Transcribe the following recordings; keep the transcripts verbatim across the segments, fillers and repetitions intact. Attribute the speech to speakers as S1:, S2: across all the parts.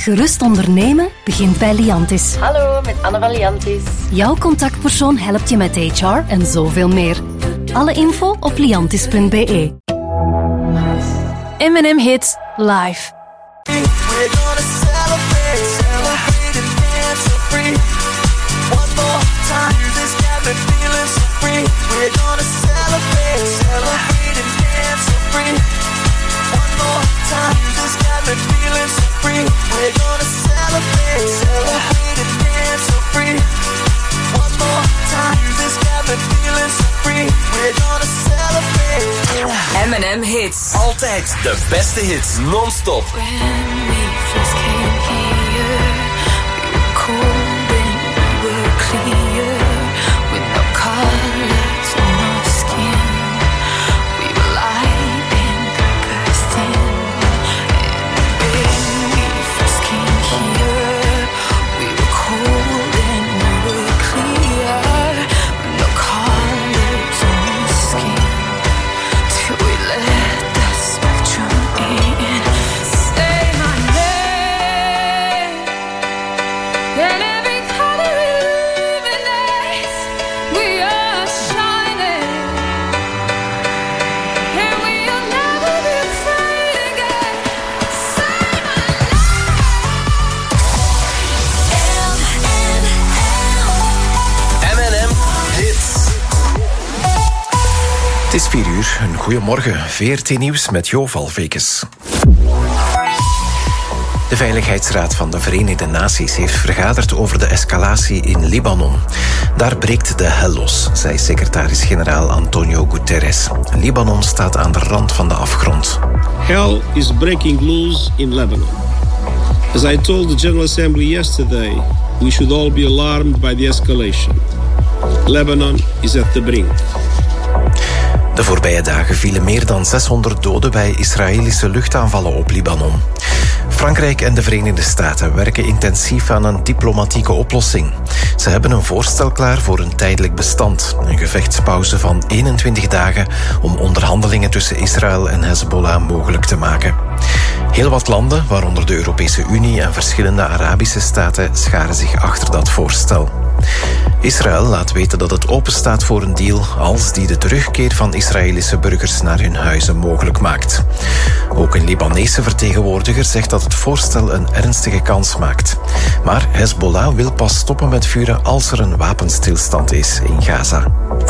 S1: Gerust ondernemen begint bij Liantis.
S2: Hallo, met Anne van Liantis.
S1: Jouw contactpersoon helpt je met H R en zoveel meer. Alle info op liantis punt b e. M en M Hits live.
S3: We're gonna celebrate, celebrate and dance so free. One more time, this got me feeling so free. We're gonna celebrate, celebrate and dance so free. One more time, this got me feeling so free. We're gonna celebrate, celebrate and dance so free. One more time, this got me feeling so free. We're gonna celebrate.
S4: M en M Hits.
S5: Altijd de beste hits, non-stop.
S6: First came here, we were cold and we were clear, with no colors on our skin. We were light and bursting. And when we first came here, we were cold and we were clear, with no colors on our skin. Till we let the spectrum in. Say my name. And every color illuminates. We are shining. And we'll never be afraid again. Say my
S5: M en M Hits.
S7: Het is vier uur. Een goeiemorgen. V R T Nieuws met Jo Valvekes. De Veiligheidsraad van de Verenigde Naties heeft vergaderd over de escalatie in Libanon. Daar breekt de hel los, zei secretaris-generaal Antonio Guterres. Libanon staat aan de rand van de afgrond.
S8: Hell is breaking loose in Lebanon. As I told the General Assembly yesterday, we should all be alarmed by the escalation. Lebanon is at the brink.
S7: De voorbije dagen vielen meer dan zeshonderd doden bij Israëlische luchtaanvallen op Libanon. Frankrijk en de Verenigde Staten werken intensief aan een diplomatieke oplossing. Ze hebben een voorstel klaar voor een tijdelijk bestand. Een gevechtspauze van eenentwintig dagen om onderhandelingen tussen Israël en Hezbollah mogelijk te maken. Heel wat landen, waaronder de Europese Unie en verschillende Arabische staten, scharen zich achter dat voorstel. Israël laat weten dat het openstaat voor een deal als die de terugkeer van Israëlische burgers naar hun huizen mogelijk maakt. Ook een Libanese vertegenwoordiger zegt dat het voorstel een ernstige kans maakt. Maar Hezbollah wil pas stoppen met vuren als er een wapenstilstand is in Gaza.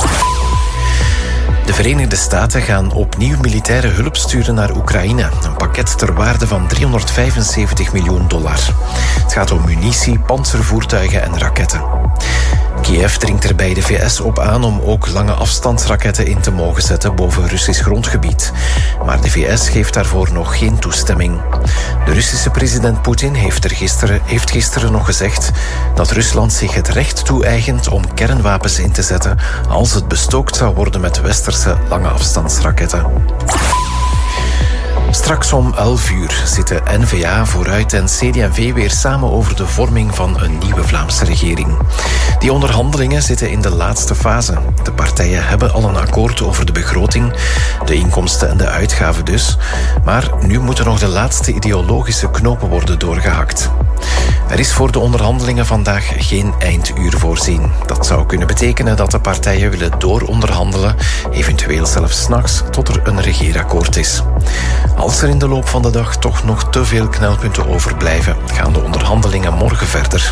S7: De Verenigde Staten gaan opnieuw militaire hulp sturen naar Oekraïne. Een pakket ter waarde van driehonderdvijfenzeventig miljoen dollar. Het gaat om munitie, pantservoertuigen en raketten. Kiev dringt er bij de V S op aan om ook lange afstandsraketten in te mogen zetten boven Russisch grondgebied. Maar de V S geeft daarvoor nog geen toestemming. De Russische president Poetin heeft, er gisteren, heeft gisteren nog gezegd dat Rusland zich het recht toe-eigent om kernwapens in te zetten als het bestookt zou worden met westerse lange afstandsraketten. Straks om elf uur zitten N V A, Vooruit en C D en V weer samen over de vorming van een nieuwe Vlaamse regering. Die onderhandelingen zitten in de laatste fase. De partijen hebben al een akkoord over de begroting, de inkomsten en de uitgaven dus. Maar nu moeten nog de laatste ideologische knopen worden doorgehakt. Er is voor de onderhandelingen vandaag geen einduur voorzien. Dat zou kunnen betekenen dat de partijen willen dooronderhandelen, eventueel zelfs 's nachts, tot er een regeerakkoord is. Als er in de loop van de dag toch nog te veel knelpunten overblijven, gaan de onderhandelingen morgen verder.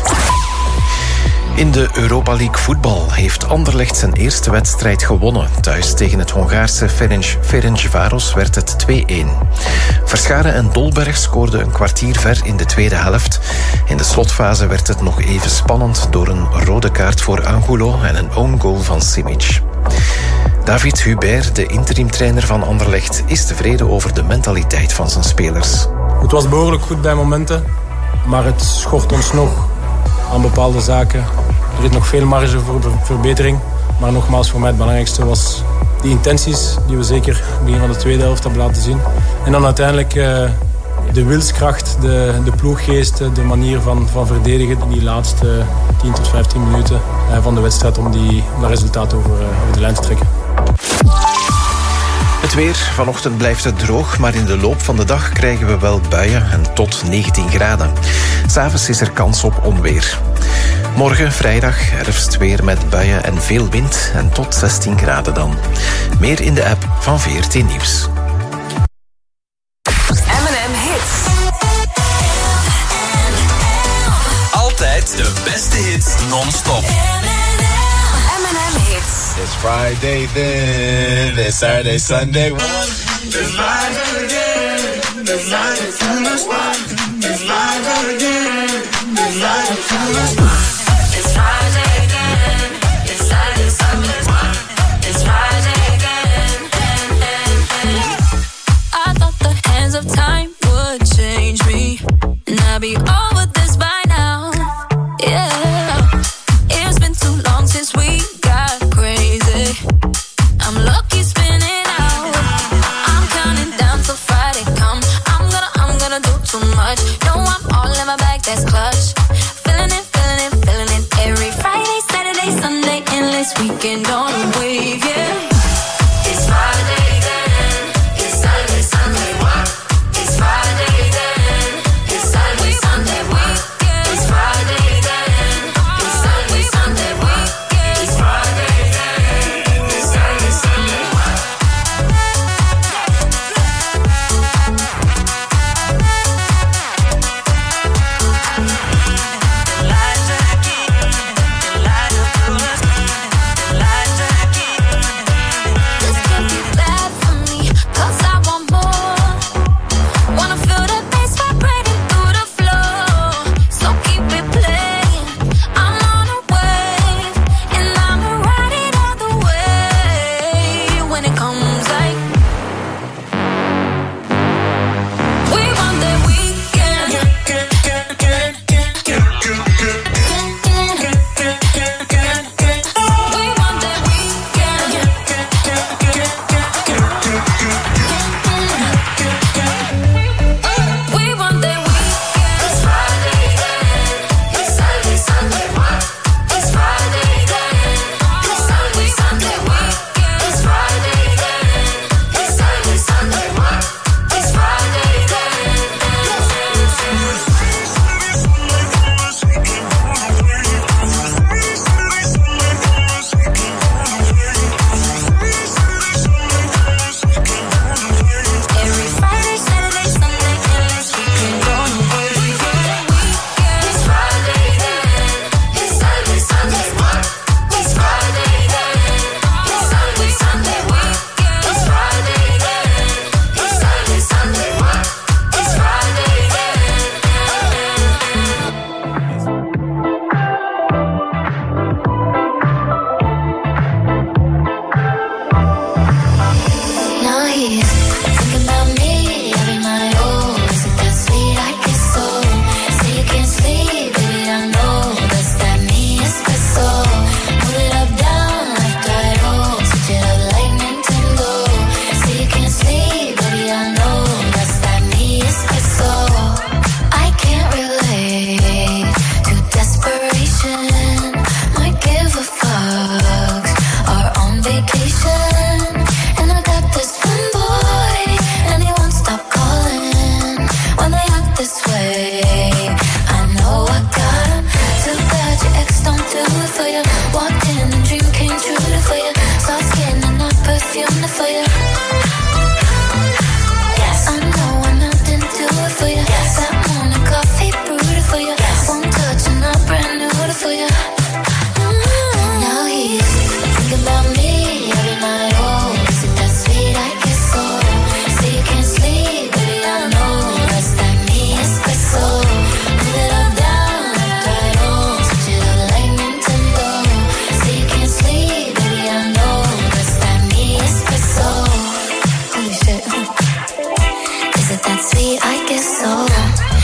S7: In de Europa League voetbal heeft Anderlecht zijn eerste wedstrijd gewonnen. Thuis tegen het Hongaarse Ferenc, Ferencváros werd het twee-een. Verscharen en Dolberg scoorden een kwartier ver in de tweede helft. In de slotfase werd het nog even spannend door een rode kaart voor Angulo en een own goal van Simic. David Hubert, de interimtrainer van Anderlecht, is tevreden over de mentaliteit van zijn spelers.
S9: Het was behoorlijk goed bij momenten, maar het schort ons nog aan bepaalde zaken. Er is nog veel marge voor verbetering. Maar nogmaals, voor mij het belangrijkste was die intenties die we zeker in het begin van de tweede helft hebben laten zien. En dan uiteindelijk uh, de wilskracht, de, de ploeggeest, de manier van, van verdedigen in die laatste tien tot vijftien minuten uh, van de wedstrijd om, die, om dat resultaat over, uh, over de lijn te trekken.
S7: Het Het weer. Vanochtend blijft het droog, maar in de loop van de dag krijgen we wel buien en tot negentien graden. 'S Avonds is er kans op onweer. Morgen, vrijdag, herfstweer met buien en veel wind en tot zestien graden dan. Meer in de app van V R T Nieuws.
S4: M en M Hits.
S5: Altijd de beste hits non-stop.
S4: M en M Hits.
S10: It's Friday then, it's Saturday, Sunday. It's live again, it's live again, it's live again, it's live again.
S6: It's Friday again. It's Saturday, Sunday. It's Friday again. I thought the hands of time would change me, and I'd be over this by now. Yeah, it's been too long since we got crazy. I'm lucky spinning out. I'm counting down till Friday come. I'm gonna, I'm gonna do too much. No, I'm all in my bag, that's clutch. Feeling it, feeling it, feeling it. Every Friday, Saturday, Sunday, endless weekend on a wave, yeah. It's Friday then. It's Saturday, Sunday. It's Friday then. It's Saturday, Sunday. It's Friday then. It's Saturday, Sunday. It's Friday then. It's Saturday, Sunday. This can't be bad for me, 'cause I want more. Wanna feel that bass vibrating through the floor. So keep it playing. I'm on a wave, and I'ma ride it all the way. When it comes like we want that weekend. We want that weekend. We want that weekend. It's Friday then. It's Saturday, Sunday. It's Friday then. It's Saturday, Sunday. It's Friday then. It's Saturday, Sunday. It's Friday Every Friday, Saturday, Sunday, endless weekend on a wave. It's Friday then. It's Saturday, Sunday. It's Friday then. It's Saturday, Sunday. It's Friday then. It's Saturday, Sunday. It's Friday Now he's thinking about me every night. Oh, is it that sweet? I guess so. Say you can't sleep, baby, I know that's that me espresso. Move it up, down, left, right, oh, switch it up like Nintendo. Say you can't sleep, baby, I know that's that me espresso. I can't relate to desperation. Might give a fuck. Are on vacation, and I got this one boy, and he won't stop calling when they act this way. I know I got him. Too bad your ex don't do it for you. Walked in and dream came true for you. Soft skin and not perfume for you. Yes, I know I nothing do it for you. Yes, that morning coffee brewed for you. Yes, one touch and I'm brand new for you. Now he's thinking about me every night. Oh, is it that sweet? I guess so. Say you can't sleep, baby, I know that's that me espresso. Move it up, down, left, right, oh, switch it up like Nintendo. Say you can't sleep, baby, I know that's that me espresso. Holy shit. Is it that sweet? I guess so.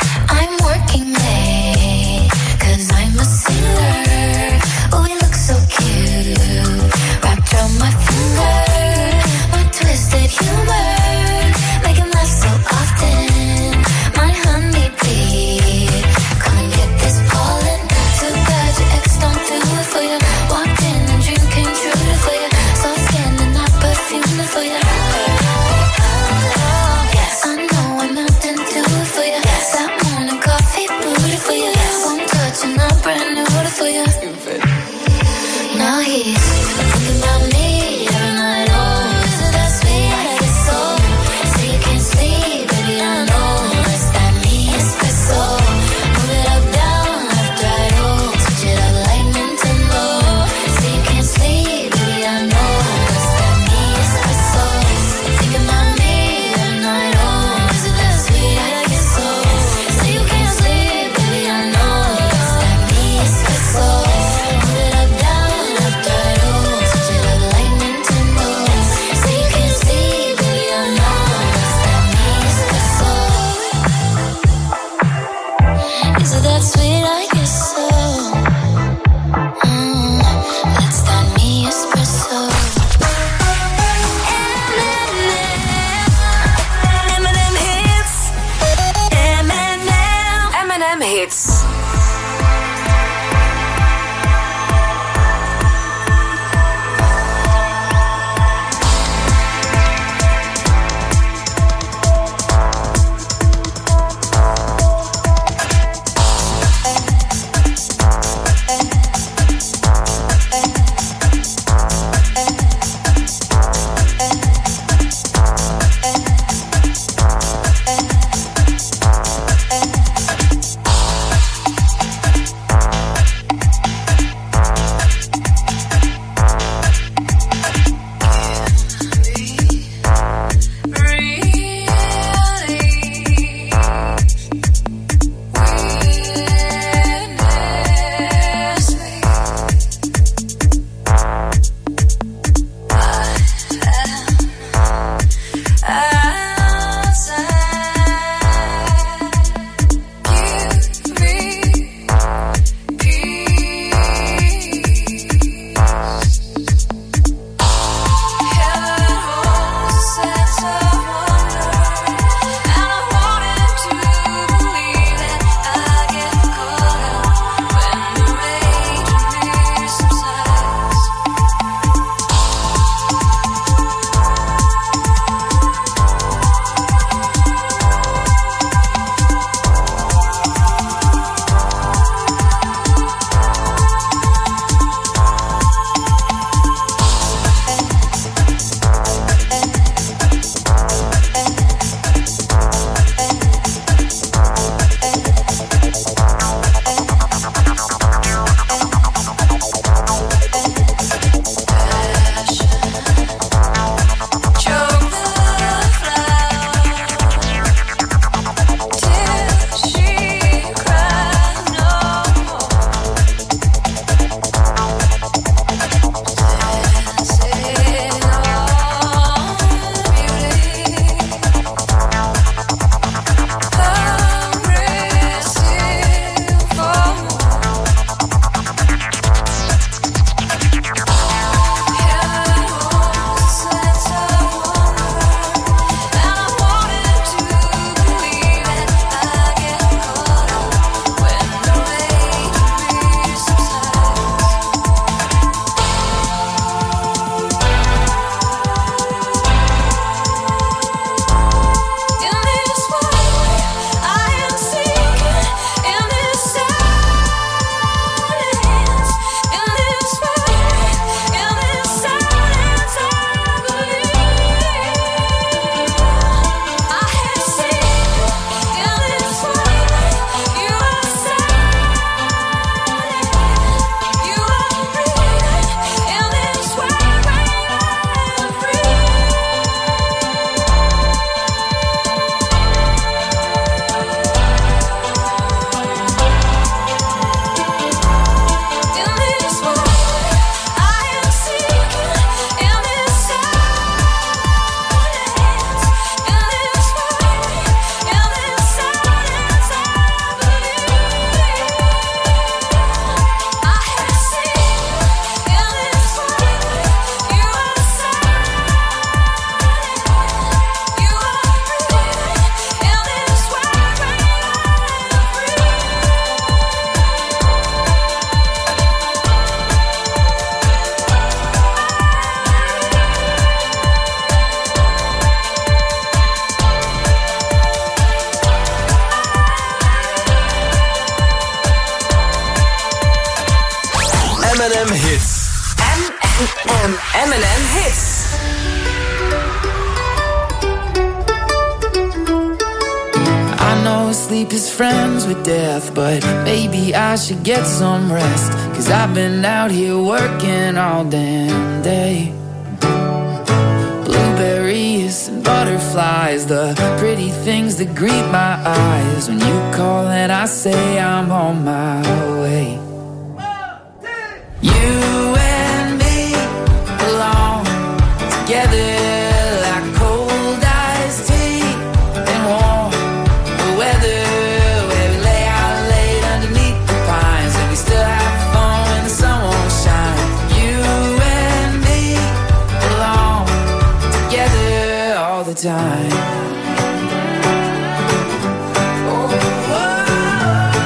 S4: M and M Hits.
S5: M and M Hits.
S4: M and M Hits.
S11: I know sleep is friends with death, but maybe I should get some rest, 'cause I've been out here working all damn day. Blueberries and butterflies, the pretty things that greet my eyes when you call and I say I'm on my way. You and me belong together like cold iced tea and warm weather, where we lay out late underneath the pines and we still have fun when the sun won't shine. You and me belong together all the time. Oh, oh, oh.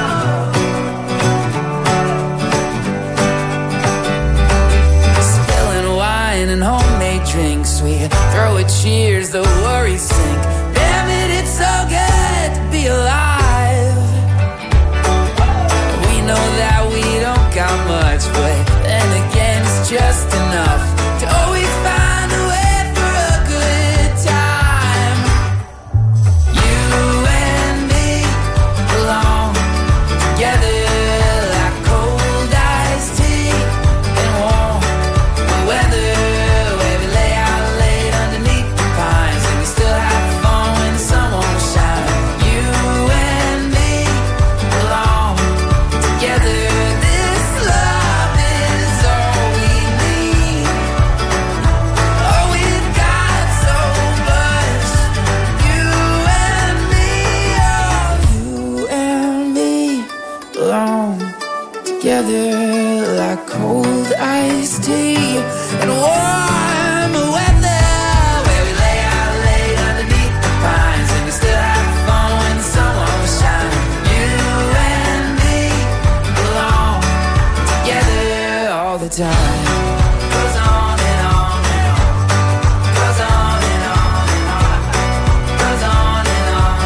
S11: together like cold iced tea and warm weather, where we lay out late underneath the pines and we still have fun when the sun won't shine. You and me belong together all the time. Goes on and on and on. Goes on and on and on. Goes on and on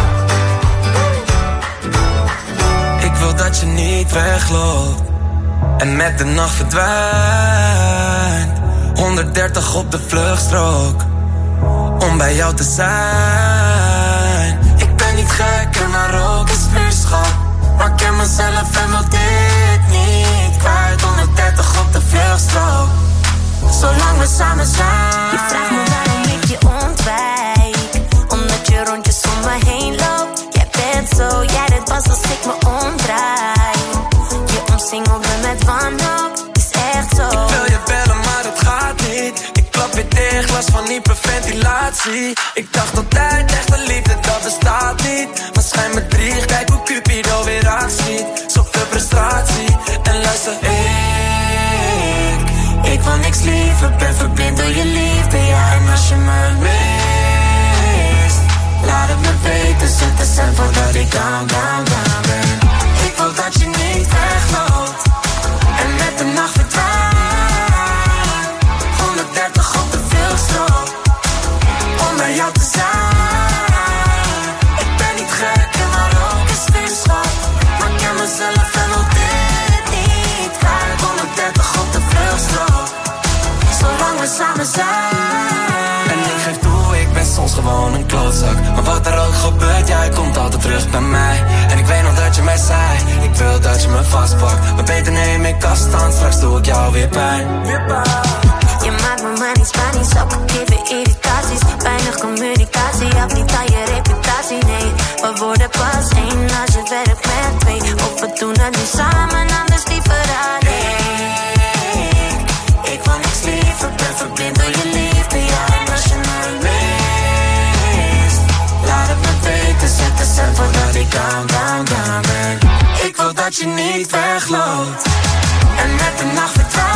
S11: and on.
S12: Ik wil dat je niet wegloopt en met de nacht verdwijnt. honderddertig op de vluchtstrook om bij jou te zijn. Ik ben niet gek en maar ook is vuurschap, maar ik ken mezelf en wil dit niet kwijt. honderddertig op de vluchtstrook, zolang we samen zijn.
S6: Je vraagt me waarom ik je ontwijk, omdat je rondjes om me heen loopt. Jij bent zo, jij dit pas als ik me omdraai. Je omsingelt me met wanhoop, is echt zo.
S12: Ik wil je bellen maar het gaat niet. Ik klap weer dicht, last van hyperventilatie. Ik dacht altijd echte liefde dat bestaat niet, maar schijn me drie, kijk hoe Cupido weer aanschiet. Zoveel frustratie en luister, ik Ik wil niks liever, ben verblind door je liefde. Ja, en als je me mist, laat het me weten, zet de cent voordat ik down, down, down ben. Ik wil dat je niet wegloopt en met de nacht verdwijnt. honderddertig op de vluchtstrook om bij jou te zijn. Ik ben niet gek en maar ook is vuurschap, maar ik ken mezelf en wil dit niet kwijt. honderddertig op de vluchtstrook, zolang we samen zijn. En ik geef toe, ik ben soms gewoon een klootzak, maar wat er ook gebeurt, jij komt altijd terug bij mij. En ik weet nog dat je mij zei, ik wil dat je me vastpakt, maar beter neem ik afstand, straks doe ik jou weer pijn.
S6: Je maakt me manisch, manisch, opgegeven irritaties. Weinig communicatie, helpt niet aan je reputatie, nee. We worden pas één als je werkt met twee. Of we doen het nu samen, anders liever alleen. Ik wil niks liever, ben verblind door je liefde. Ja, en als je me mist, laat het me weten, zet de cent voordat ik down, down, down ben.
S12: Ik wil dat je niet wegloopt en met de nacht verdwijnt.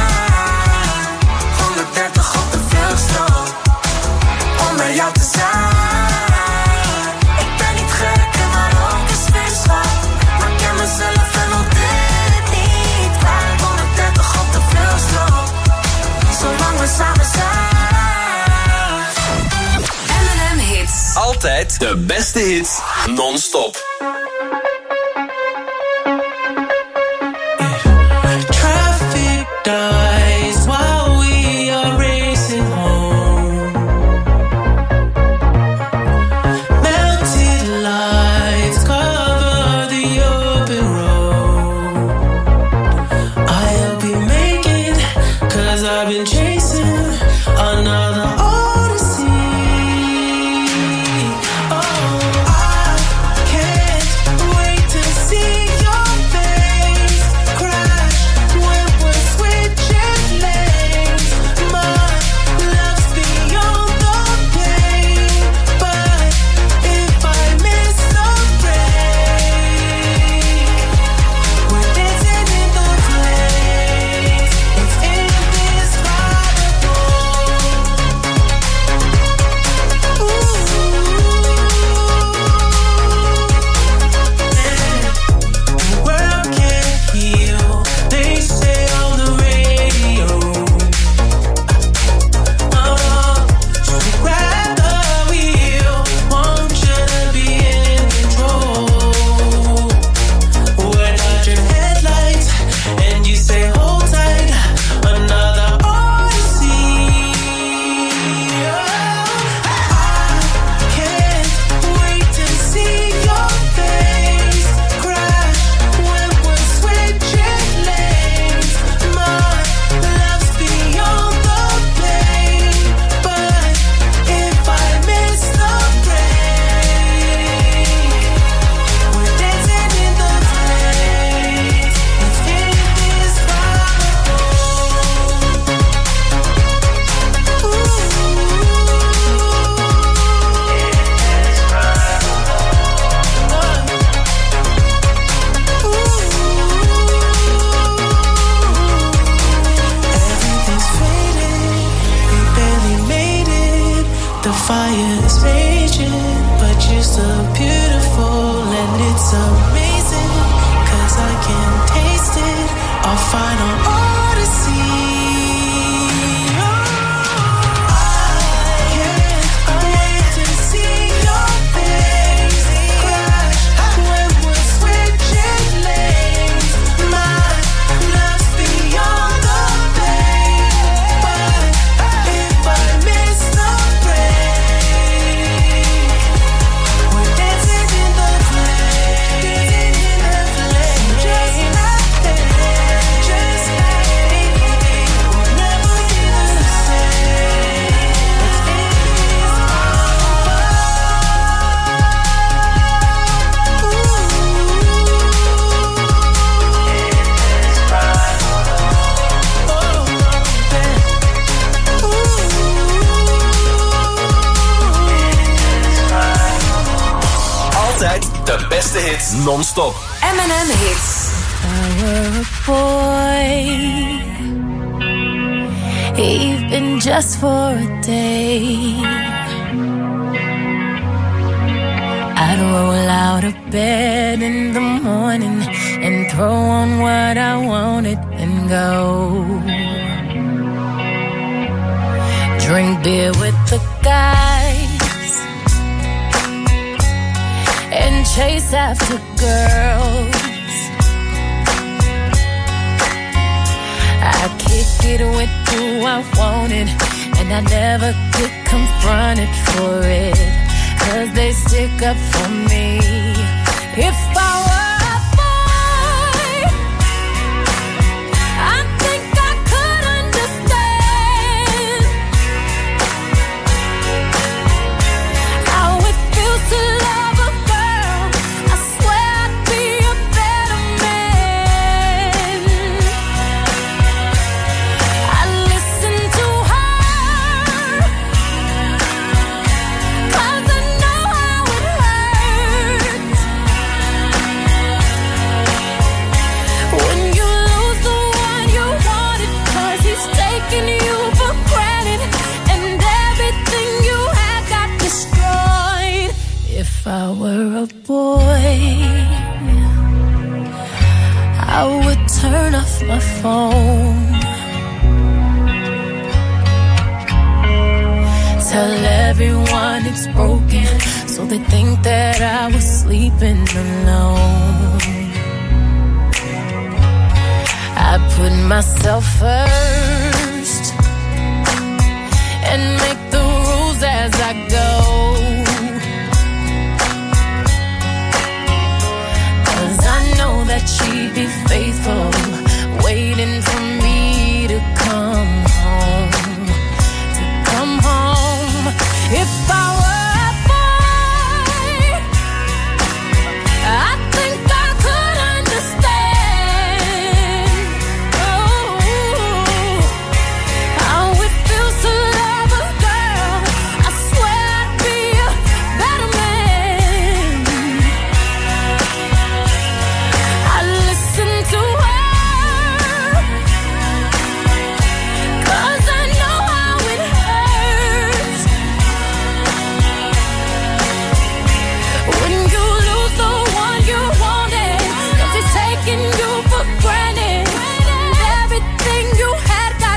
S12: honderddertig op de vluchtstrook om bij jou te zijn. Ik ben niet gek en maar ook is vuurschap, maar ik ken mezelf en wil dit niet kwijt. honderddertig op de vluchtstrook, zolang we samen zijn.
S4: M en M Hits.
S5: Altijd de beste hits, non-stop.
S13: Traffic dies while we are racing home. Melted lights cover the open road. I'll be making, cause I've been chasing another odyssey. Oh, I can't wait our final odyssey.
S5: De beste hits non-stop.
S4: M and M Hits.
S1: I were a boy, even just for a day, I'd roll out of bed in the morning and throw on what I wanted and go drink beer with the guys and chase after girls. I kick it with who I wanted, and I never get confronted for it, 'cause they stick up for me. If I were a boy, I think I could understand how it feels to love a girl. I swear I'd be a better man. I listen to her, 'cause I know how it hurts when you lose the one you wanted, 'cause he's taking you for granted, and everything you had got destroyed. If I were a boy, I would turn off my phone, tell everyone it's broken, so they think that I was sleeping alone. I put myself first and make the rules as I go, 'cause I know that she'd be faithful, waiting for me to come home, to come home. If I were a boy, I think I could understand, oh, how it feels to love a girl. I swear I'd be a better man. I listen to her, 'cause I know how it hurts when you lose the one you wanted, 'cause he's taking you for granted, and everything you had got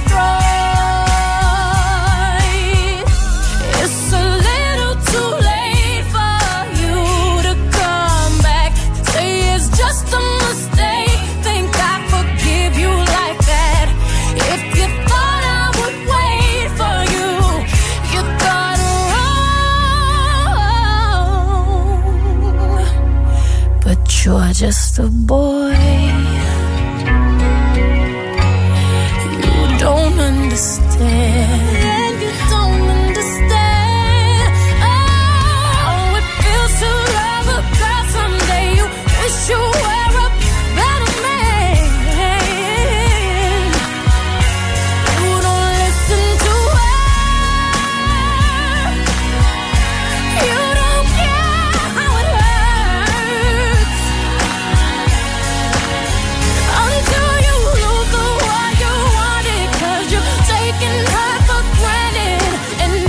S1: destroyed. It's a little too late for you to come back. Say it's just a mistake, think I forgive you like that. If you thought I would wait for you, you thought wrong. But you're just a boy, you don't understand. You don't understand. Oh, it feels to love a girl. Someday you wish you were a better man. You don't listen to her. You don't care how it hurts until you lose the one you wanted, 'cause you're taking her for granted, and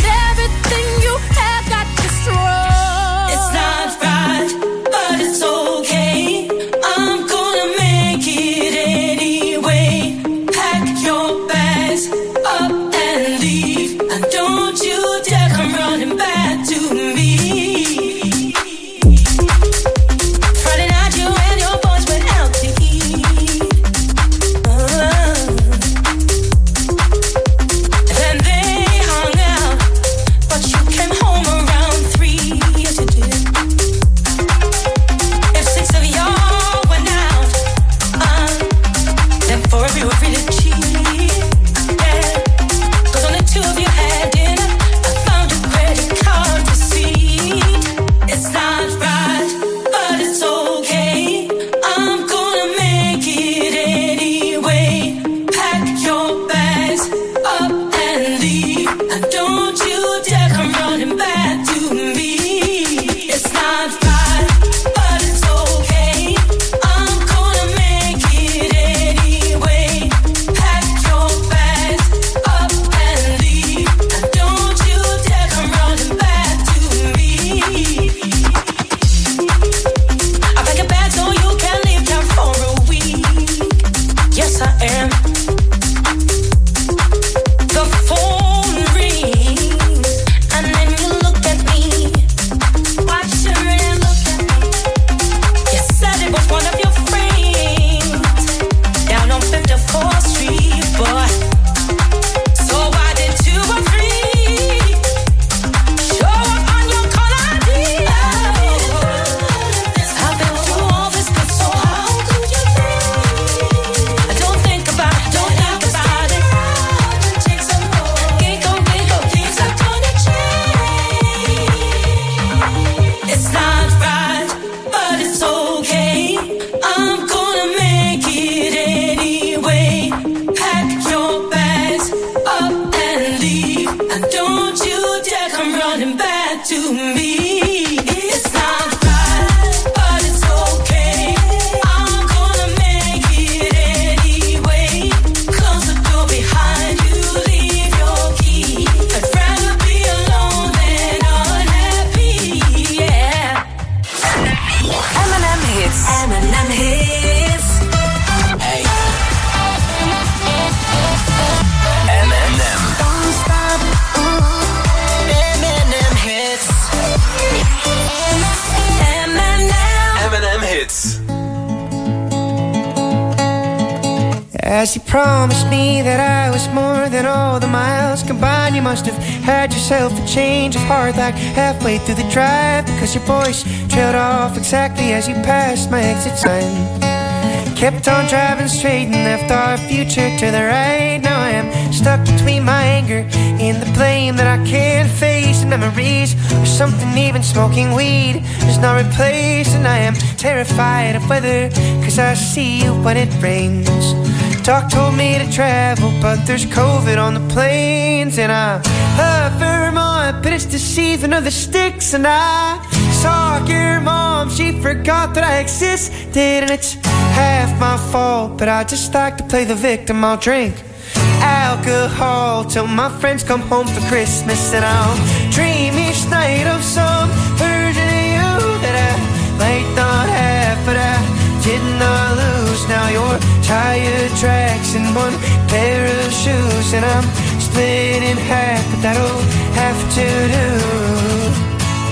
S14: As you promised me that I was more than all the miles combined, you must have had yourself a change of heart like halfway through the drive, because your voice trailed off exactly as you passed my exit sign. Kept on driving straight and left our future to the right. Now I am stuck between my anger and the blame that I can't face, and memories or something even smoking weed does not replace. And I am terrified of weather, cause I see you when it rains. Doc told me to travel, but there's COVID on the planes. And I love Vermont, but it's the season of the sticks. And I saw your mom, she forgot that I existed, and it's half my fault, but I just like to play the victim. I'll drink alcohol till my friends come home for Christmas, and I'll dream each night of some version of you that I might not have, but I did not lose. Now your tire tracks in one pair of shoes, and I'm split in half, but that'll have to do.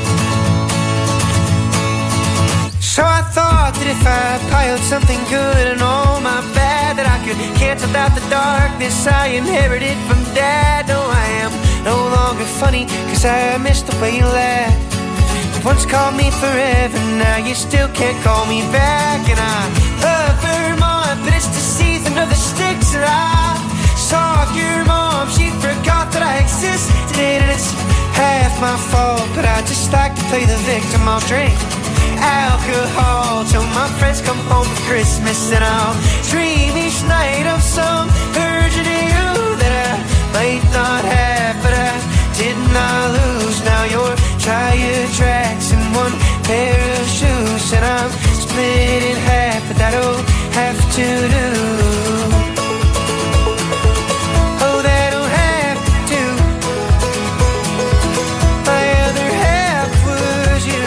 S14: So I thought that if I piled something good and all my bad, that I could cancel out the darkness I inherited from Dad. No, I am no longer funny, cause I missed the way you laughed. You once called me forever, now you still can't call me back. And I love Vermont, but it's the season of the sticks. And I saw your mom, she forgot that I existed, and it's half my fault, but I just like to play the victim. I'll drink alcohol till my friends come home for Christmas, and I'll dream each night of some version of you that I might not have, but I did not lose. Now your tire tracks in one pair of shoes, and I'm split in half, but that'll have to do. Oh, that'll have to do. My other half was you.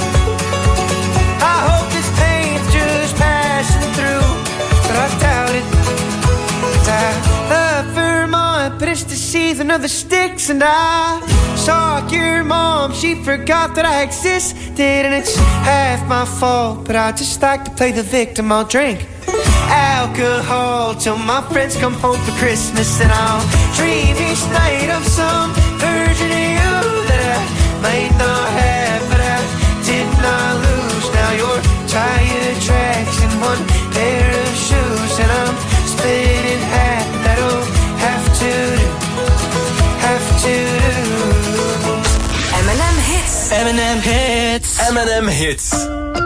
S14: I hope this pain's just passing through, but I doubt it. Cause I love Vermont, but it's the season of the sticks. And I saw your mom, she forgot that I existed, and it's half my fault, but I just like to play the victim. I'll drink alcohol till my friends come home for Christmas, and I'll dream each night of some version of you that I might not have, but I did not lose. Now your tire tracks in one pair of shoes, and I'm split in half. That'll have to do, have to do.
S4: M and M Hits.
S5: M and M Hits. M and M Hits.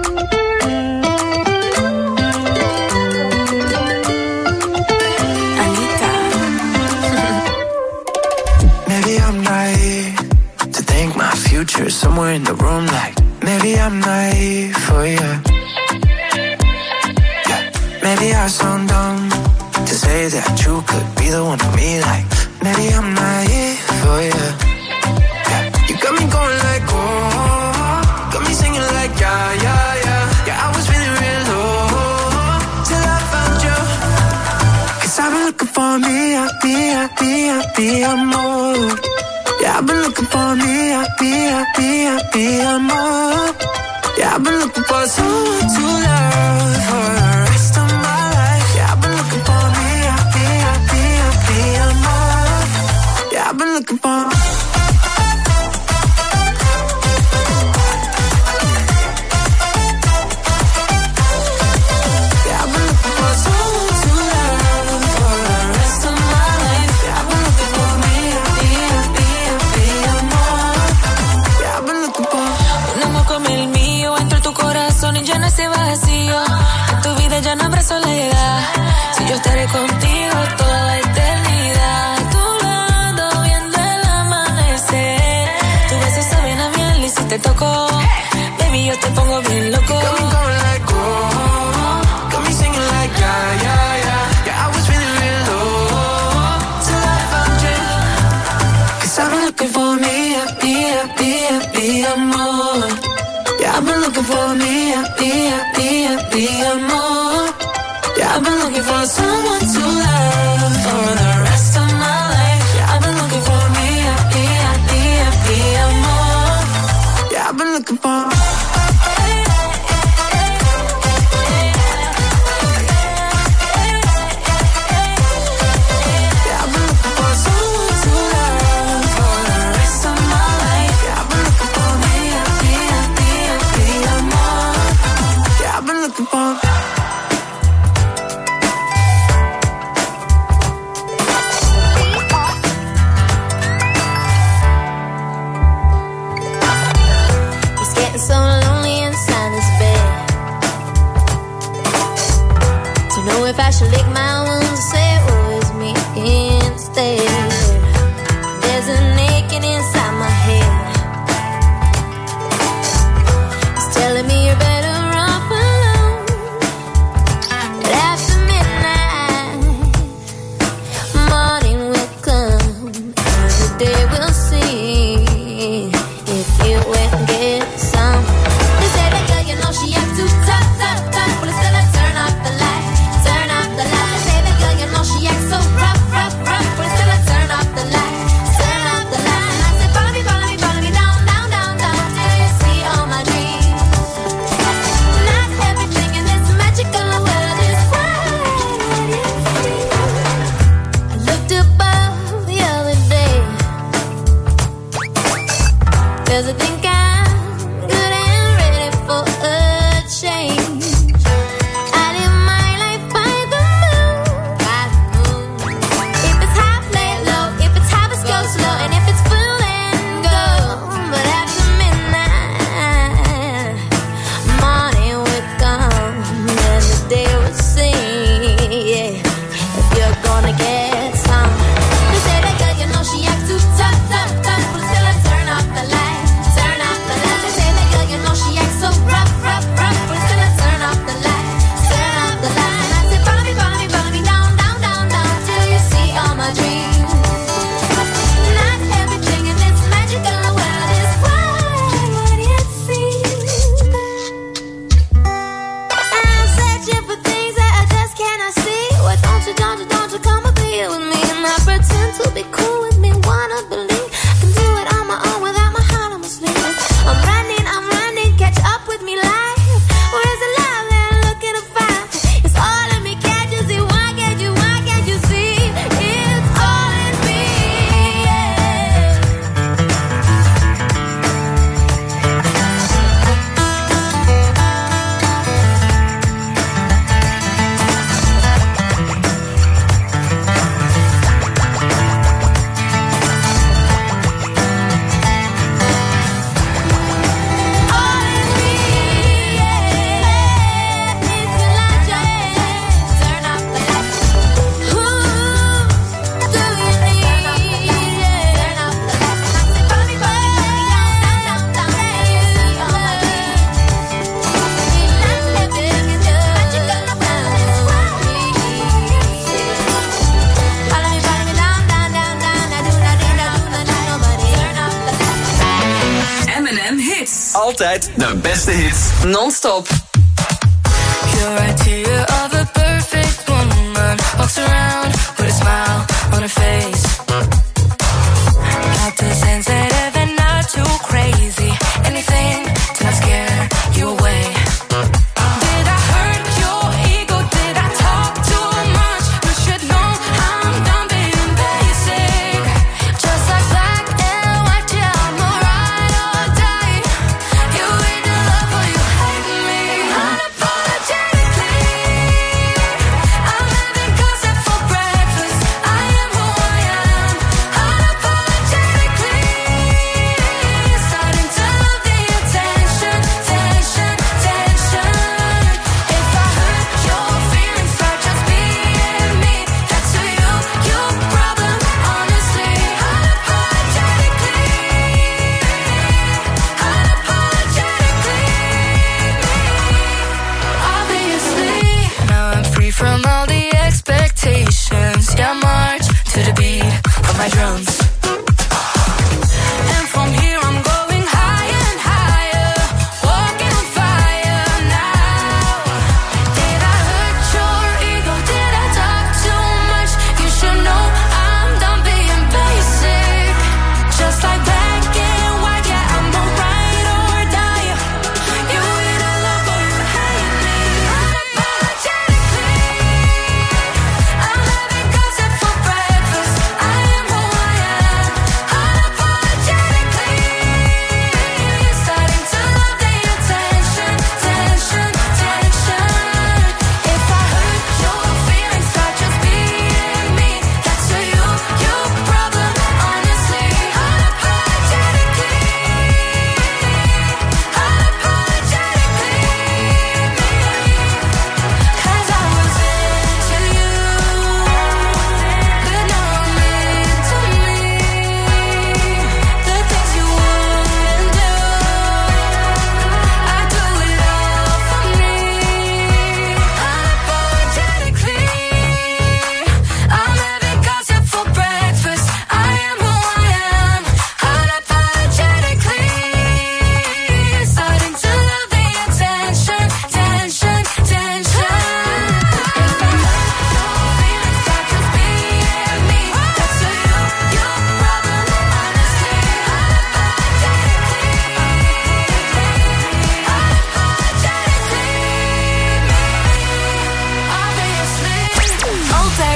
S3: Maybe I'm naive to think my future's somewhere in the room. Like, maybe I'm naive for you. Yeah. Maybe I sound dumb to say that you could be the one for me. Like, maybe I'm naive for you. Yeah. You got me going like, oh, got me singing like, yeah, yeah, yeah. Yeah, I was feeling real low till I found you. Cause I've been looking for me, I be, I be, I be, I'm more. Yeah, I've been looking for me, I be, I be, I be, I'm more. Yeah, I've been looking for someone to love for the rest of my life. Yeah, I've been looking for me, I be, I be, I be, I'm more. Yeah, I've been looking for.
S1: Y llena ese vacío. En tu vida ya no habrá soledad. Si yo estaré contigo toda la eternidad. A tu lado viendo el amanecer. Tus besos saben a miel y si te toco, baby, yo te pongo bien loco.
S3: Got me going like, oh, got me singing like, yeah, yeah, yeah. Yeah, I was feeling real low till I found you. Cause I've been looking for me, I be, I be, I be, I'm more. Yeah, I've been looking for me, I be, I be, I be, I'm more. Yeah, I've been looking for someone to love for the rest of my life. Yeah, I've been looking for me, I be, I be, I be, I'm more. Yeah, I've been looking for.
S15: talking about.
S6: It's getting so lonely inside this bed. To know if I should lick my wounds or say it was me instead. There's an aching inside my head. It's telling me you're better off alone. But after midnight, morning will come, and the day will see if you went and get some. They say that girl, you know she acts too tough, tough, tough. But it's still like turn off the light, turn off the light. They say that girl, you know she acts so rough, rough, rough. But it's still like turn off the light, turn off the light. And I say follow me, follow me, follow me down, down, down, down till you see all my dreams. Not everything in this magical world is what it seems. I looked above the other day, 'cause I think I'm good and ready for a change. I live my life by the moon, by the moon. If it's high, play it low. If it's high, let's go slow. And if it's full, then go. But after midnight, morning will come, and the day will sing. Yeah, if you're gonna get some. They say that girl, you know she acts too tough, tough, tough. But still I turn off the light, turn off the light. They say that girl, you know she acts so rough, rough, rough. But still I turn off the light, turn off the light. And I say follow me, follow me, follow me down, down, down, down till you see all my dreams. Not everything in this magical world is what it seems. I'm searching for things that I just cannot see. Why don't you, don't you, don't you come and be with me? And I pretend to be cool with me, wanna believe I can do it on my own without my heart on my sleeve. I'm running, I'm running, catch up with me life. Where's the love that I'm looking to find? It's all in me, can't you see? Why can't you, why can't you see? It's all in me, yeah. All in me, yeah. It's a light, yeah. Turn off the light. Who do you need? Turn off the light. Follow me, follow me down, down, down, down. You see all my dreams. Not everything in this magical world is what it seems. Follow me, follow me down, down, down, down. I do not need, I do not need nobody. Turn off the light.
S4: M and M Hits.
S5: Altijd de beste hits.
S4: Non-stop.
S15: Your idea of a perfect woman walks around with a smile on her face. Not too sensitive and not too crazy. Anything to not scare you away. Did I hurt your ego? Did I talk too much? You should know I'm done being basic. Just like black and white, yeah, I'm a ride or die. You either love or you hate me. Unapologetically, I'm having concept for breakfast. I am who I am. Unapologetically, starting to love the attention, tension, tension. If I hurt your feelings by just being me, that's to you, your problem, honestly. Unapologetically, unapologetically obviously. Now I'm free from all the expectations. Yeah, I march to the beat of my drums. And from here I'm going higher and higher, walking on fire now. Did I hurt your ego? Did I talk too much? You should know I'm done being basic. Just like black and white, yeah, I'm a ride or die. You either love or you hate me. Unapologetically,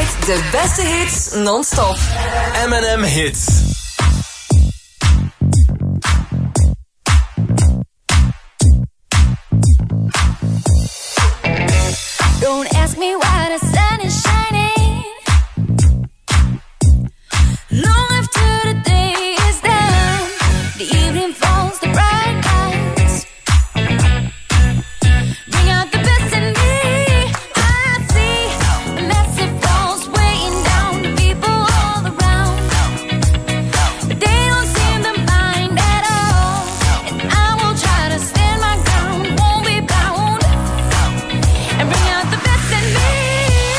S4: De beste hits non-stop.
S5: M en M Hits.
S1: Don't ask me why the sun is shining long after the day is done. The evening falls, the bright lights bring out the best in me. I see a massive walls weighing down the people all around, but they don't seem to mind at all. And I will try to stand my ground, won't be bound, and bring out the best in me.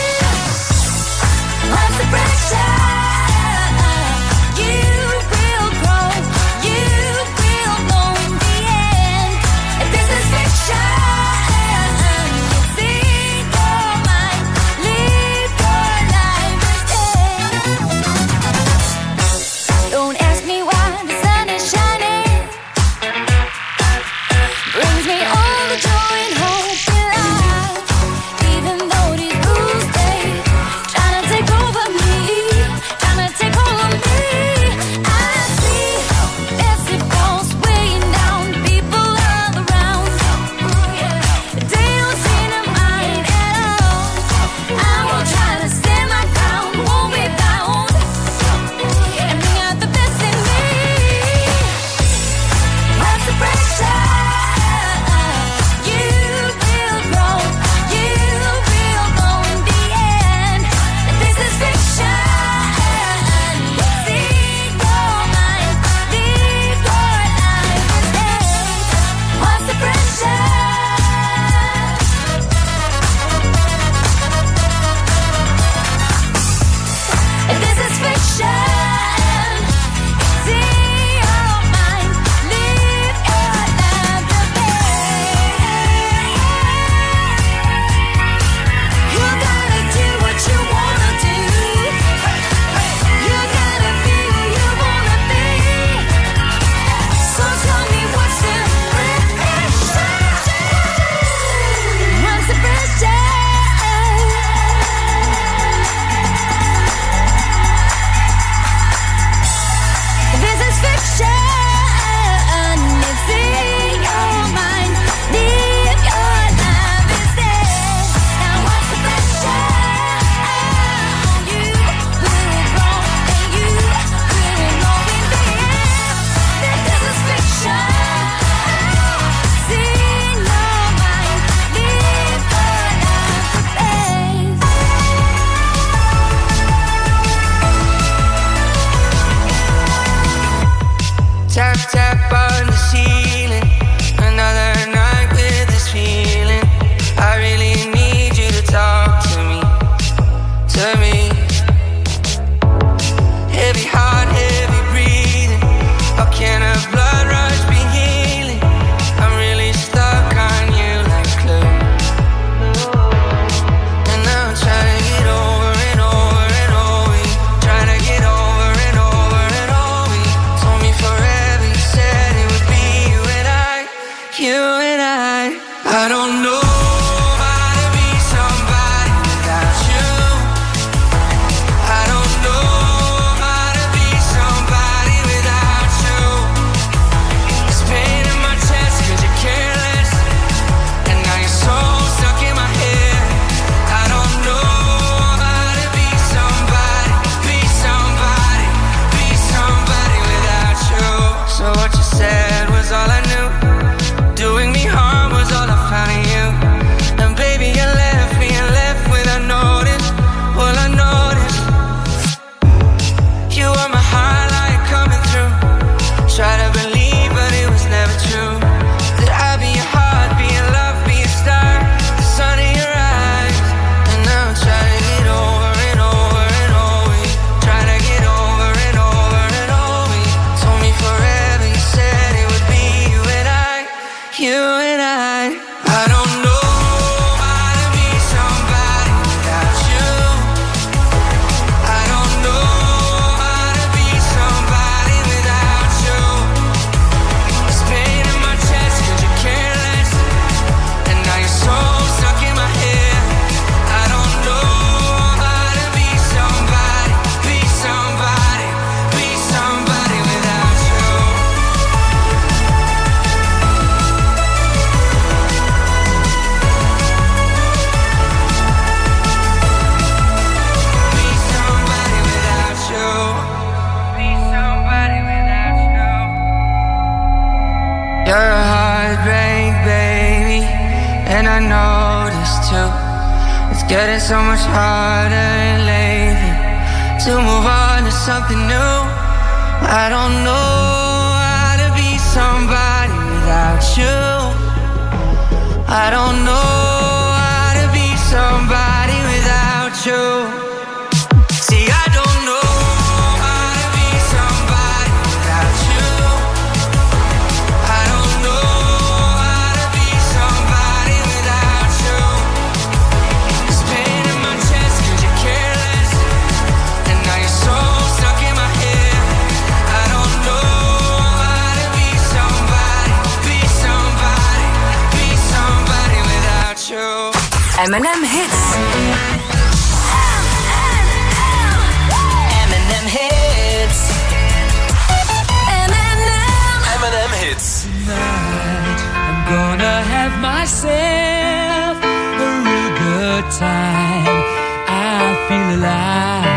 S11: getting so much harder lately to move on to something new. I don't know how to be somebody without you. I don't know how to be somebody without you. See, I don't know how to be somebody without you. I don't know how to be somebody without you. There's pain in my chest 'cause you're careless, and now you're so stuck in my head. I don't know how to be somebody, be somebody, be somebody without you.
S4: M and M Hits.
S5: M and M Hits. M and M Hits.
S11: Tonight I'm gonna have myself a real good time. I feel alive,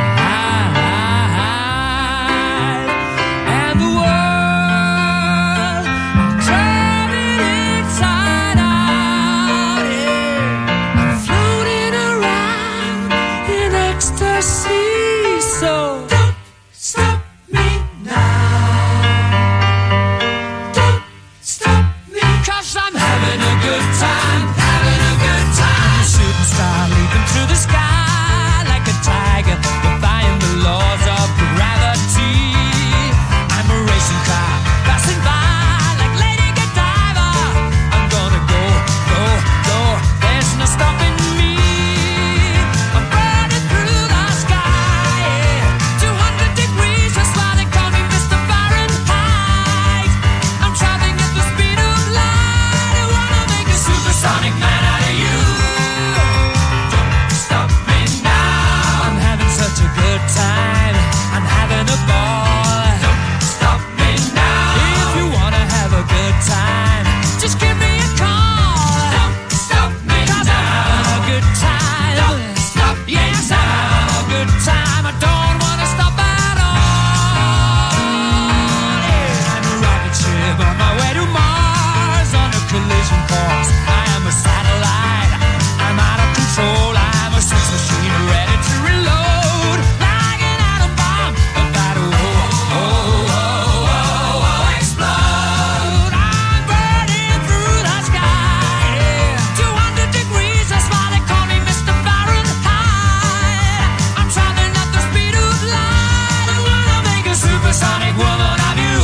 S11: and the world I'm turning inside out. Yeah. I'm floating around in ecstasy. So don't stop me now. Don't stop me, 'cause I'm having a good time, having a good time. Shooting star leaping through the sky like a tiger, defying the laws of gravity. I'm a racing car passing by like Lady Godiva. I'm gonna go, go, go. There's no stopping me. I'm burning through the sky, yeah. two hundred degrees, that's why they call me Mister Fahrenheit. I'm traveling at the speed of light. I wanna make a supersonic man out of you. Don't stop me now. I'm having such a good time. I'm having a ball. Don't stop me now. If you wanna have a good time, just give me a call. Don't stop me 'cause now. I'm having a good time. Don't stop me yes, now. I'm having a good time. I don't wanna stop at all. Yeah. I'm a rocket ship on my way to Mars on a collision course. I am a satellite. I'm out of control. I'm a sex machine ready to reload like an atom bomb. About to oh, oh, oh, oh, oh, explode. I'm burning through the sky. Yeah. two hundred degrees, that's why they call me Mister Fahrenheit. I'm traveling at the speed of light. I wanna make a supersonic woman of you.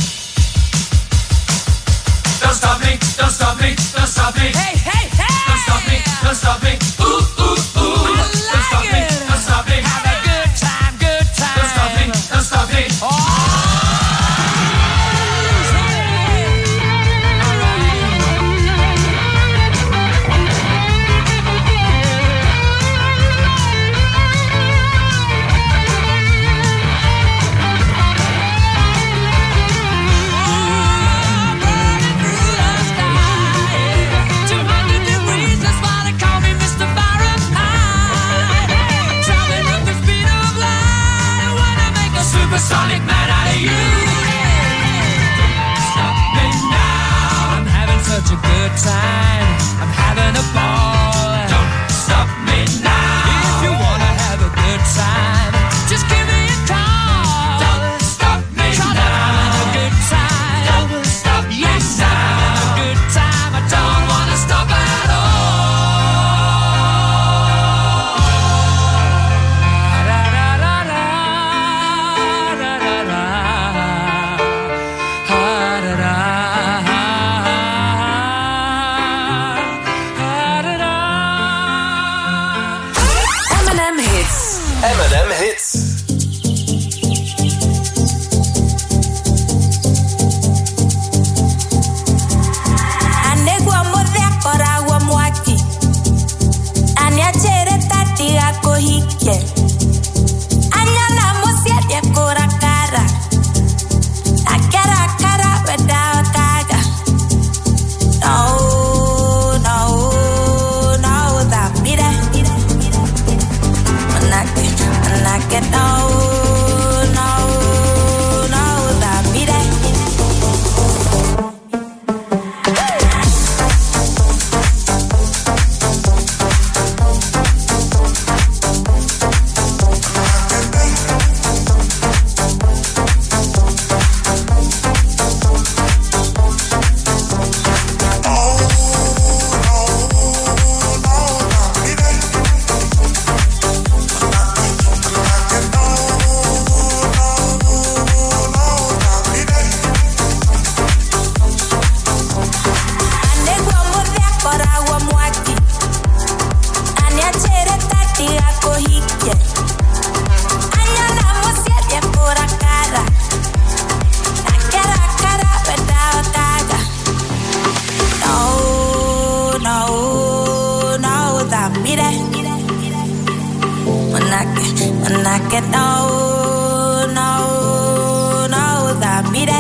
S11: Don't stop me, don't stop me, don't stop me. Hey, hey, hey! Don't stop me, don't stop me. Ooh, ooh, ooh. I like don't stop me, it. Don't stop me. Have a good time, good time. Don't stop me, don't stop me. Oh! two hundred degrees, that's why they call me Mister Fahrenheit. Traveling at the speed of light. I wanna make a supersonic man out of you. Stop me now. I'm having such a good time. I'm having a ball. Don't stop me now. If you wanna have a good time, just give me a call. Don't stop me 'cause now. I'm having a good time. Don't stop me yes, now. I'm having a good time. I don't wanna stop at all. Da, da, da, da, da, da, da. Ha, da, da.
S4: M and M Hits.
S5: M and M Hits.
S15: Anegwa modhe kora wa mwaki. Anya chere tati ako hike. Anya na musia de kora kara. Akara kara weda kaga. No, no, no, that mira. Manake, manake, no, no, no, that mira. tati ako hikye. Anya na mo siete pura cara. Akara cara without kaga. No, no, no, da mire. Manake, manake, no, no, no, da mire.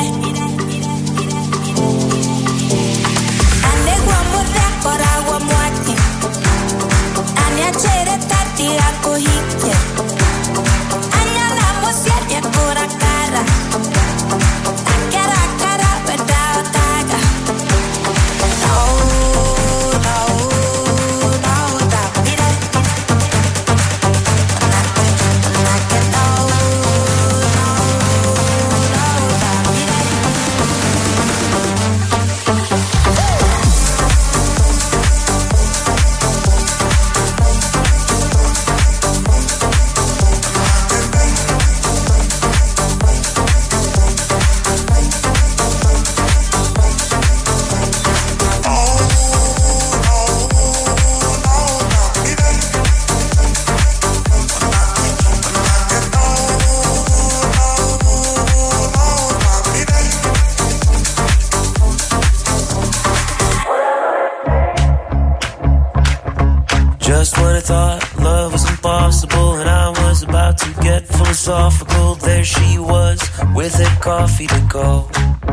S15: Ane guamo rekora guamo ati. Ane chere tati ako hikye. Anya na mo siete pura cara. Akara cara without kaga. No, no, no, da mire.
S16: Just when I thought love was impossible and I was about to get philosophical, there she was with a coffee to go.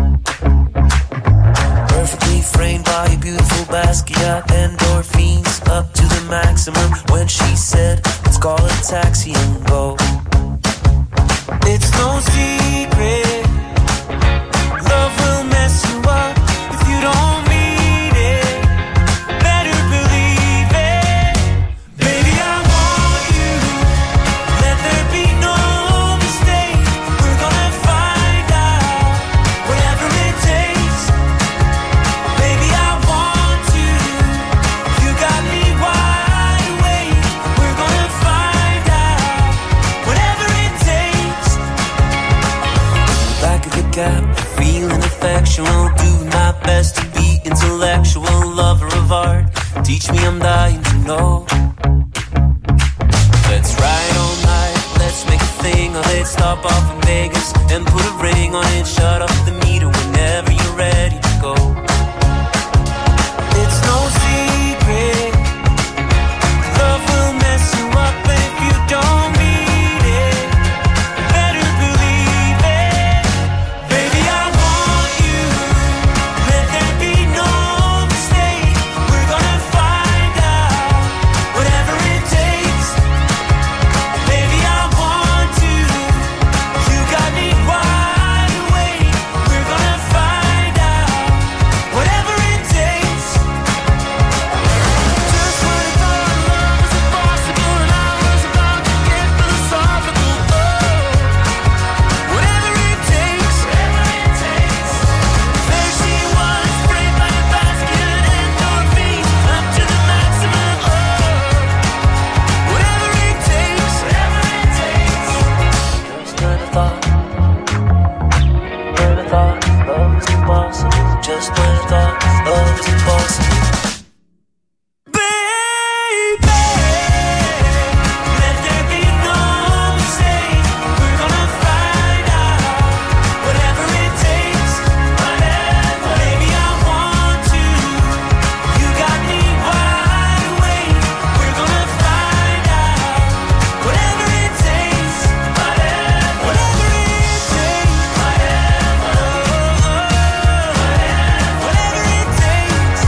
S16: Perfectly framed by a beautiful Basquiat, endorphins up to the maximum when she said, let's call a taxi and go. It's no secret, love will mess you up if you don't mean it. Better believe it. Baby, I want you. Let there be no mistake. We're gonna find out whatever it takes. Baby, I want you. You got me wide awake. We're gonna find out whatever it takes. Back of the cab, feeling affection. Will do my best to be intellectual, lover of art. Teach me, I'm dying to know. Let's ride all night, let's make a thing of it. Stop off in Vegas and put a ring on it. Shut off the meter whenever you're ready to go. It's no secret, love will mess you up, but if you don't mean it, better believe it. Baby, I want you. Let there be no mistake. We're gonna find out whatever it takes. Baby, I want you. You got me wide awake. We're gonna find out whatever it takes. Just when I thought love was impossible and I was about to get philosophical, oh, whatever it takes, whatever it takes. There she was, framed by a basket and endorphins up to the maximum, oh, whatever it takes, whatever it takes. Just when I thought, when I thought love was impossible, just when I thought love was impossible. Baby, let there be no mistake. We're gonna find out whatever it takes. Whatever. Baby, I want you. You got me wide awake. We're gonna find out whatever it takes. Whatever. Whatever it takes. Whatever. Whatever it takes.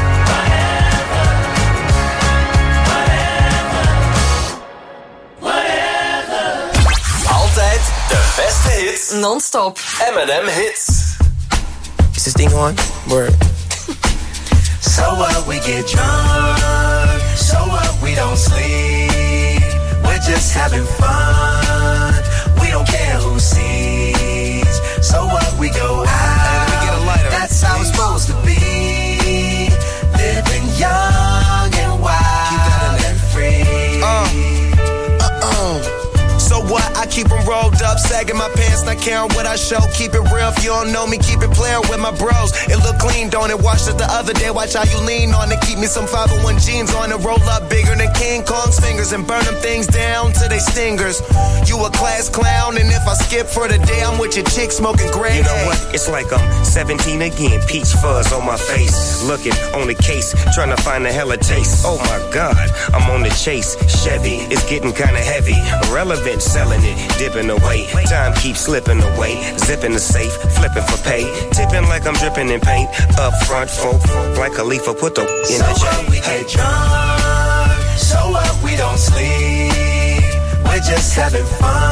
S5: Altijd de beste hits.
S4: Non-stop.
S5: M en M hits.
S17: Is this thing on? Word.
S3: So what, we get drunk. So what, we don't sleep. We're just having fun. We don't care who sees. So what, we go out. That's how it's supposed to be. Living young and wild and free.
S18: Uh, uh-uh. So what, I keep them rolled up. up, sagging my pants, not caring what I show. Keep it real, if you don't know me, keep it playing with my bros. It look clean, don't it? Watched it the other day, watch how you lean on it. Keep me some five oh one jeans on it, roll up bigger than King Kong's fingers and burn them things down to they stingers. You a class clown, and if I skip for the day, I'm with your chick smoking gray.
S19: You know what? It's like I'm seventeen again, peach fuzz on my face. Looking on the case, trying to find a hella taste. Oh my God, I'm on the chase. Chevy, it's getting kinda heavy. Irrelevant, selling it, dipping away. Time keeps slipping away. Zipping the safe, flipping for pay. Tipping like I'm dripping in paint. Up front, folk, like Khalifa, put the in
S3: so
S19: the J.
S3: what, we get drunk. So what, we don't sleep. We're just having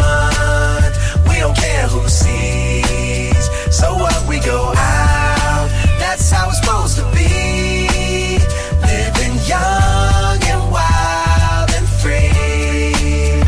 S3: fun. We don't care who sees. So what, we go out. That's how it's supposed to be. Living young and wild and free.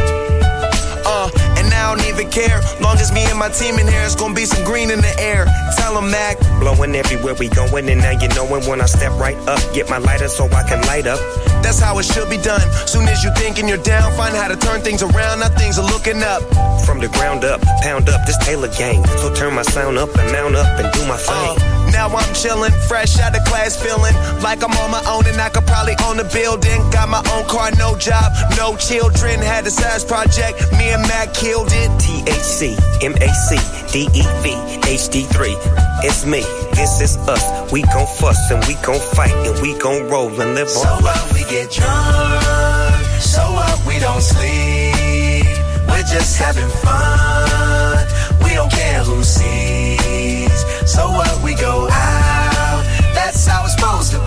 S18: Uh, and I don't even care. Long as me and my team in here, it's gonna be some green in the air. Tell 'em, Mac.
S19: Blowing everywhere we going, and now you knowin' when I step right up. Get my lighter so I can light up.
S18: That's how it should be done. Soon as you thinking you're down, find how to turn things around. Now things are looking up.
S19: From the ground up, pound up this Taylor gang. So turn my sound up and mount up and do my thing.
S18: Uh, now I'm chillin', fresh out of class, feeling like I'm on my own and I could probably own a building. Got my own car, no job, no children. Had a size project, me and Mac killed it.
S19: T H C, M A C, D E V, H D three. It's me, this is us. We gon' fuss and we gon' fight and we gon' roll and live
S3: so
S19: on life.
S3: What, we get drunk. So what, we don't sleep. We're just having fun. We don't care who sees. So what, we go out. That's how it's supposed to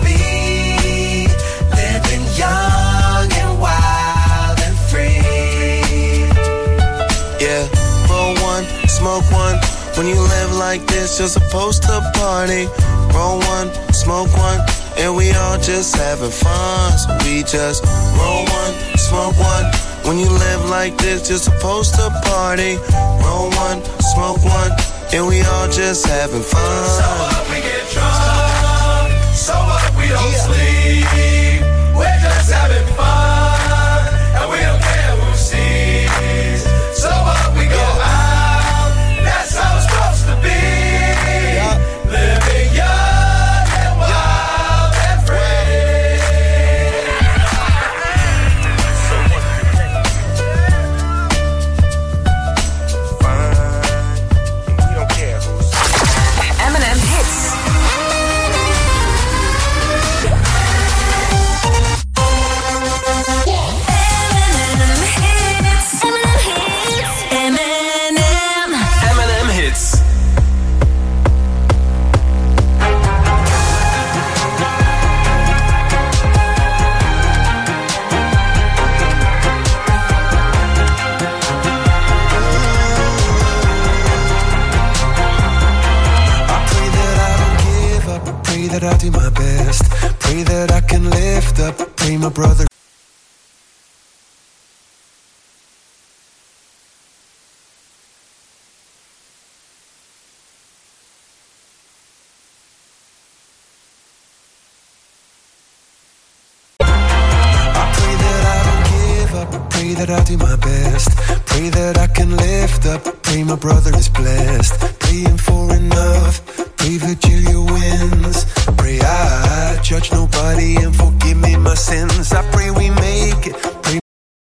S3: be. Living young and wild and free.
S18: Yeah, roll one, smoke one. When you live like this, you're supposed to party. Roll one, smoke one, and we all just having fun. So we just roll one, smoke one. When you live like this, you're supposed to party. Roll one, smoke one, and we all just having fun.
S3: So what, we get drunk. So what, we don't yeah. sleep. We're just having fun, and we don't care who sees. So what, we go yeah. out. That's how it's supposed to be. Yeah. Living young and wild yeah. and free.
S19: Fine, and we don't care who's
S4: M and M Hits.
S20: That I'll do my best. Pray that I can lift up. Pray my brother. I pray that I don't give up. Pray that I'll do my best. Pray that I can lift up. Pray my brother is blessed. Praying for enough. Pray Virgilia wins. Pray I judge nobody and forgive me my sins. I pray we make it. Pray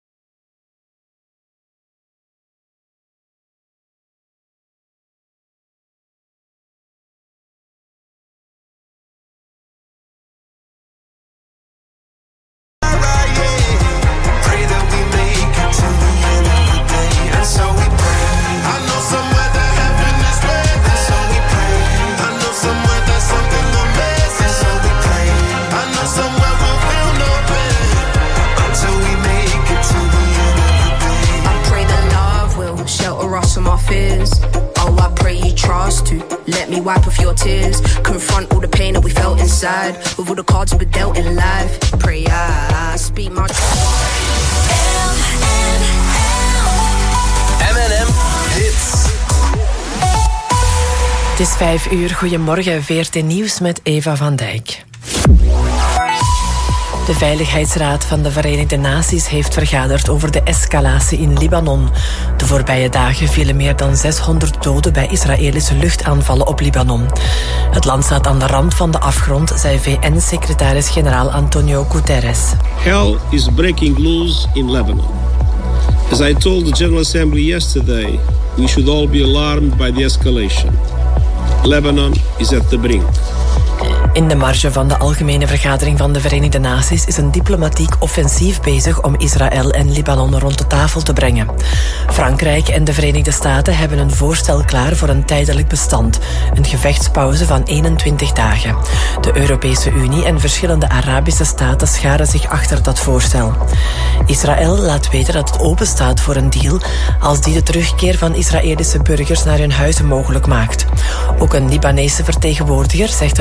S20: Pray that we make it to the end of the day. And so we pray. I know somewhere that heaven is waiting. And so we pray. I know somewhere there's something amazing. So we pray. I know somewhere we'll feel no pain until we make it to the end of the day.
S21: I pray that love will shelter us from our fears. Oh, I pray you trust to let me wipe off your tears. Confront all the pain that we felt inside with all the cards we were dealt in life. Pray I speak my
S5: M and M Hits.
S22: Het is vijf uur. Goedemorgen, V R T Nieuws met Eva van Dijk.
S2: De Veiligheidsraad van de Verenigde Naties heeft vergaderd over de escalatie in Libanon. De voorbije dagen vielen meer dan zeshonderd doden bij Israëlische luchtaanvallen op Libanon. Het land staat aan de rand van de afgrond, zei V N-secretaris-generaal Antonio Guterres.
S8: Hell is breaking loose in Lebanon. As I told the General Assembly yesterday, we should all be alarmed by the escalation. Lebanon is at the brink.
S2: In de marge van de Algemene Vergadering van de Verenigde Naties is een diplomatiek offensief bezig om Israël en Libanon rond de tafel te brengen. Frankrijk en de Verenigde Staten hebben een voorstel klaar voor een tijdelijk bestand, een gevechtspauze van eenentwintig dagen. De Europese Unie en verschillende Arabische staten scharen zich achter dat voorstel. Israël laat weten dat het open staat voor een deal als die de terugkeer van Israëlische burgers naar hun huizen mogelijk maakt. Ook een Libanese vertegenwoordiger zegt